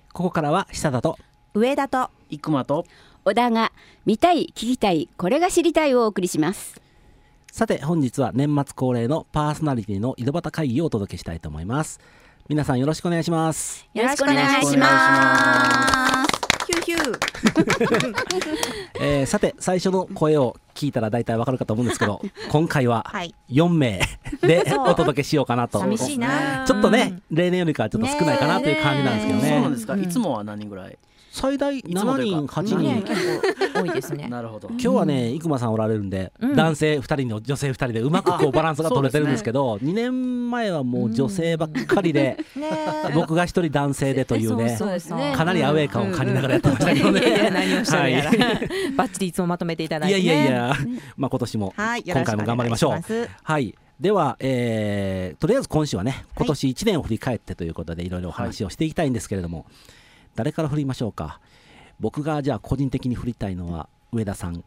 ここからは久田と上田と生間と小田が見たい聞きたいこれが知りたいをお送りします。 さて本日は年末恒例のパーソナリティの井戸端会議をお届けしたいと思います。皆さんよろしくお願いします。 よろしくお願いします。 ヒューヒューさて最初の声を聞いたら大体わかるかと思うんですけど今回は4名でお届けしようかなと。 寂しいな。 ちょっとね例年よりかはちょっと少ないかなという感じなんですけどね。 そうなんですか、いつもは何人ぐらい？ 最大7人8人、 結構多いですね。 なるほど。 今日はね生間さんおられるんで、男性2人の女性2人でうまくこうバランスが取れてるんですけど、2年前はもう女性ばっかりで、僕が1人男性でというね、かなりアウェー感を感じながらやってましたけどね。 何をしたらやらバッチリいつもまとめていただいてね。 いや、今年も今回も頑張りましょう。はい、では、とりあえず今週はね今年1年を振り返ってということでいろいろお話をしていきたいんですけれども、誰から振りましょうか。僕がじゃあ個人的に振りたいのは上田さん。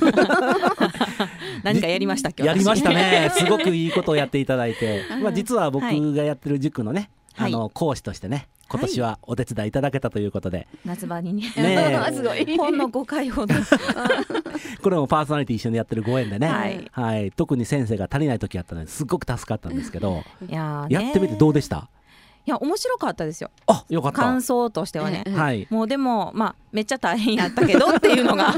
何かやりましたっけ？ やりましたね。すごくいいことをやっていただいて、実は僕がやってる塾のね、講師としてね今年はお手伝いいただけたということで、 夏場にねすごいほんの5回ほどこれもパーソナリティ一緒にやってるご縁でね、特に先生が足りない時あったのですごく助かったんですけど、やってみてどうでした？ いや面白かったですよ。 あ、よかった。 感想としてはね、もうでもめっちゃ大変やったけどっていうのが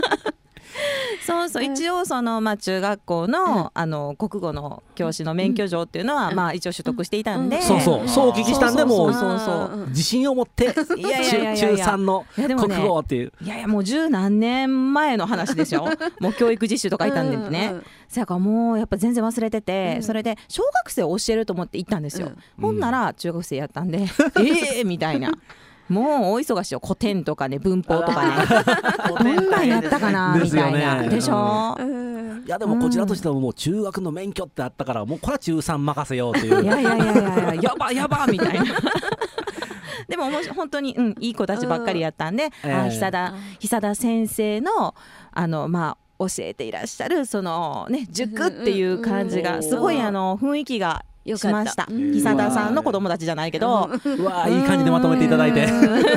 そう一応その中学校の国語の教師の免許状っていうのは一応取得していたんで、 そうお聞きしたんで、もう自信を持って中3の国語っていう、 いやもう十何年前の話ですよ。もう教育実習とかいたんでね。そやからもうやっぱ全然忘れてて、それで小学生を教えると思って行ったんですよ。ほんなら中学生やったんでみたいな。もう大忙しよ。古典とかね文法とかねどんなんやったかなみたいなでしょ。 いやでもこちらとしてはもう中学の免許ってあったからもうこれは中3任せようっていう、 いややばみたいな。でも本当にいい子たちばっかりやったんで、久田先生の教えていらっしゃるそのね塾っていう感じがすごい雰囲気がしました。久田さんの子供たちじゃないけど、 うわいい感じでまとめていただいて。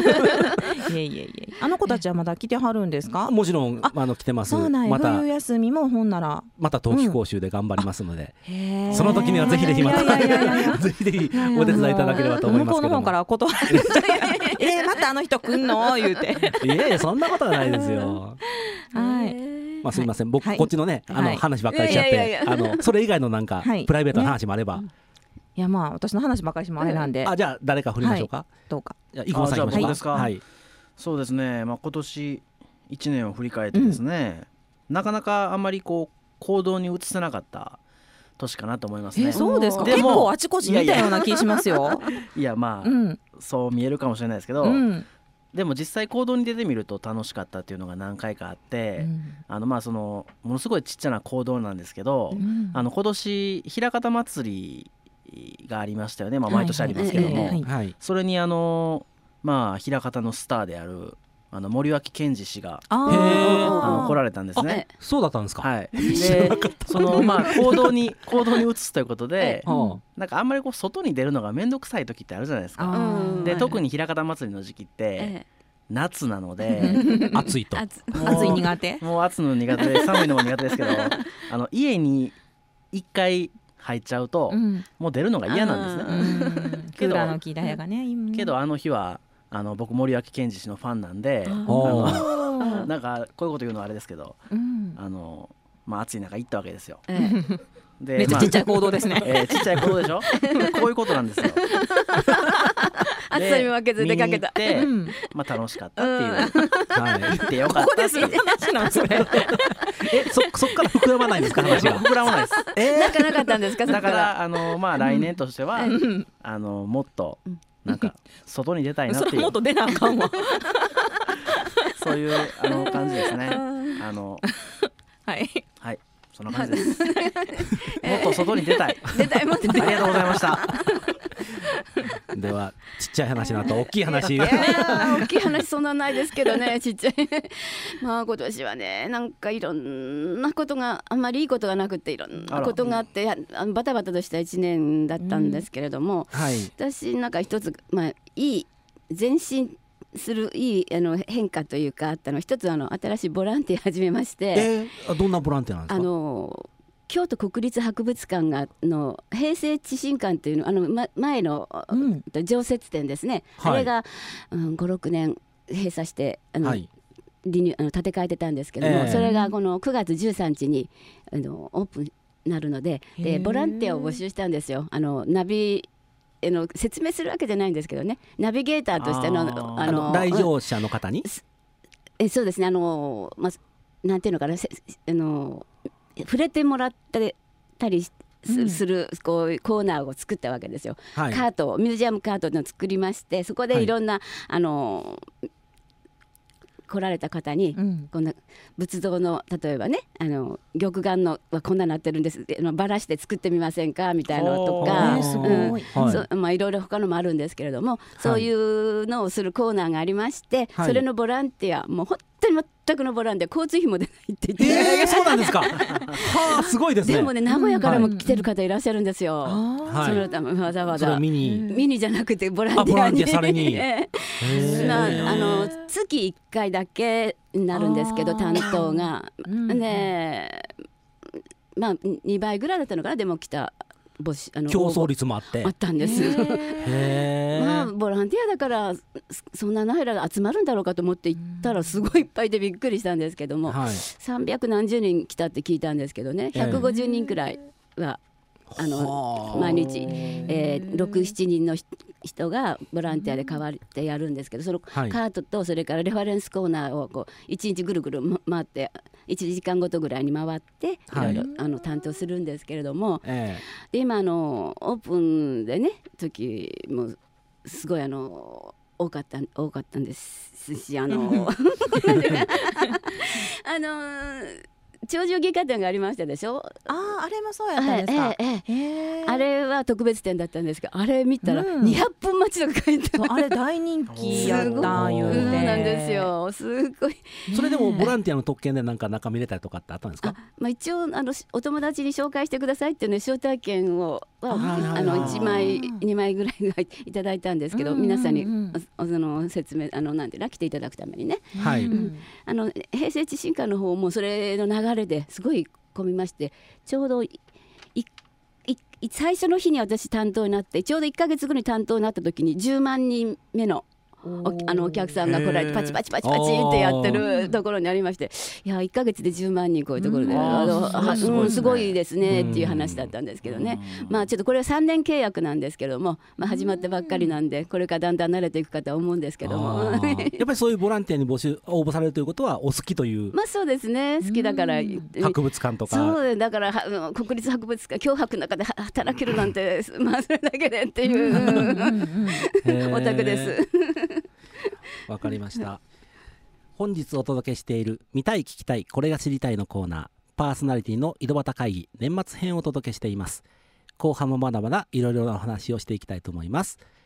あの子たちはまだ来てはるんですか？ もちろん来てます。 そうなんや。冬休みもほんならまた冬季講習で頑張りますので、その時にはぜひぜひまたぜひぜひお手伝いいただければと思いますけども。 向こうの方から断られるまたあの人来んの言うていやそんなことはないですよ。すみません、僕こっちのね話ばっかりしちゃってそれ以外のなんかプライベートな話もあれば。 いや私の話ばかりしてもあれなんで、 じゃあ誰か振りましょうか。 どうか。 じゃあ僕ですか。そうですね、今年1年を振り返ってですね、なかなかあんまりこう行動に移せなかった年かなと思いますね。 そうですか。結構あちこち見たような気しますよ。 いやそう見えるかもしれないですけど、でも実際行動に出てみると楽しかったっていうのが何回かあって、そのものすごいちっちゃな行動なんですけど、今年枚方祭りがありましたよね。毎年ありますけども、それに枚方のスターである森脇健児氏が来られたんですね。 そうだったんですか。 でその行動に移すということで、なんかあんまりこう外に出るのが面倒くさい時ってあるじゃないですか。で特に枚方祭りの時期って夏なので暑いと暑い苦手、 もう暑いの苦手で寒いのも苦手ですけど家に1回入っちゃうともう出るのが嫌なんですね。 クーラーの効いた部屋がね。 けどあの日は僕森脇健児氏のファンなんで、なんかこういうこと言うのはあれですけど、暑い中行ったわけですよ。でめっちゃちっちゃい行動ですね。 ちっちゃい行動でしょ。こういうことなんですよ。 暑さに負けず出かけた。 見に行って楽しかったっていう、行ってよかった。 ここですよ話なんそれ。 そっから膨らまないんですか？話が膨らまないです。 なんかなかったんですか？ だから来年としてはもっとなんか外に出たいなっていう。 それもっと出なあかんわ。 そういう感じですね。はい、そんな感じです。もっと外に出たい。 もっと出たい。 ありがとうございました。 ではちっちゃい話の後大きい話。 大きい話そんなないですけどね、ちっちゃい今年はねなんかいろんなことがあんまりいいことがなくていろんなことがあってバタバタとした1年だったんですけれども、私なんか一ついい前進するいい変化というかあったの一つ新しいボランティア始めまして、 どんなボランティアなんですか？ 京都国立博物館の平成地震館というの前の、常設展ですね、あれが、5、6年閉鎖して建て替えてたんですけども、それがこの9月13日にオープンになるので、ボランティアを募集したんですよ。ナビ説明するわけじゃないんですけどね、ナビゲーターとしての来場者の方にそうですね、なんていうのかな、触れてもらったりするこういうコーナーを作ったわけですよ、カートをミュージアムカートを作りまして、そこでいろんな、来られた方に、こんな仏像の例えばね玉眼のはこんななってるんですバラして作ってみませんかみたいなのとか、いろいろ他のもあるんですけれども、そういうのをするコーナーがありまして、それのボランティアもう本当に全くのボランティア、交通費も出ないって言って、 そうなんですかはあ、すごいですね。 でもね、名古屋からも来てる方いらっしゃるんですよ、そのためわざわざミニじゃなくてボランティアにされに月1回だけになるんですけど、担当がね、2倍ぐらいだったのかな、でも来た競争率もあったんですボランティアだからそんなナイラが集まるんだろうかと思って行ったらすごいいっぱいでびっくりしたんですけども、300何十人来たって聞いたんですけどね、150人くらいは毎日、6、7人の人がボランティアで代わってやるんですけど、そのカートとそれからレファレンスコーナーをこう1日ぐるぐる回って1時間ごとぐらいに回っていろいろ担当するんですけれども、で今オープンでね時もすごい多かったんですし鳥獣戯歌展がありましたでしょ。 あれもそうやったんですか。 あれは特別展だったんですけど、あれ見たら200分待ちとか書いてあれ大人気やったんよね。 そうなんですよ、すごい。 それでもボランティアの特権でなんか中見れたりとかってあったんですか？ 一応お友達に紹介してくださいっていうね、招待券を1枚2枚ぐらいいただいたんですけど、皆さんに説明なんて来ていただくためにね、平成地震館の方もそれの流れですごい混みまして、ちょうど最初の日に私担当になって、ちょうど1ヶ月後に担当になった時に10万人目のお客さんが来られてパチパチパチパチってやってるところにありまして、いや1ヶ月で10万人こういうところですごいですねっていう話だったんですけどね、ちょっとこれは3年契約なんですけども、始まったばっかりなんでこれからだんだん慣れていくかと思うんですけどもやっぱりそういうボランティアに応募されるということはお好きという。 そうですね、好きだから。 博物館とかそうだから国立博物館強博の中で働けるなんてそれだけでっていうオタクですわかりました。本日お届けしている見たい聞きたいこれが知りたいのコーナー、パーソナリティの井戸端会議年末編をお届けしています。後半もまだまだいろいろなお話をしていきたいと思います。